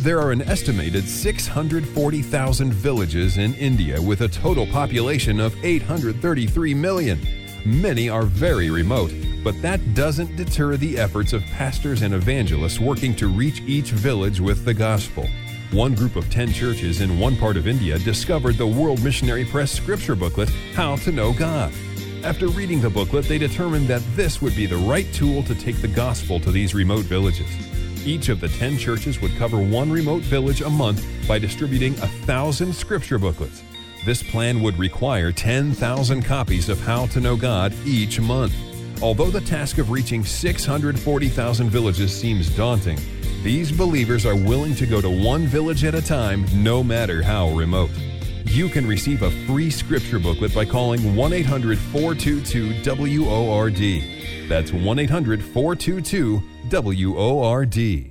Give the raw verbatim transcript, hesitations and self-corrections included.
There are an estimated six hundred forty thousand villages in India with a total population of eight hundred thirty-three million. Many are very remote, but that doesn't deter the efforts of pastors and evangelists working to reach each village with the gospel. One group of ten churches in one part of India discovered the World Missionary Press scripture booklet, How to Know God. After reading the booklet, they determined that this would be the right tool to take the gospel to these remote villages. Each of the ten churches would cover one remote village a month by distributing a thousand scripture booklets. This plan would require ten thousand copies of How to Know God each month. Although the task of reaching six hundred forty thousand villages seems daunting, these believers are willing to go to one village at a time, no matter how remote. You can receive a free scripture booklet by calling one eight hundred four two two W O R D. That's one eight hundred four two two W O R D.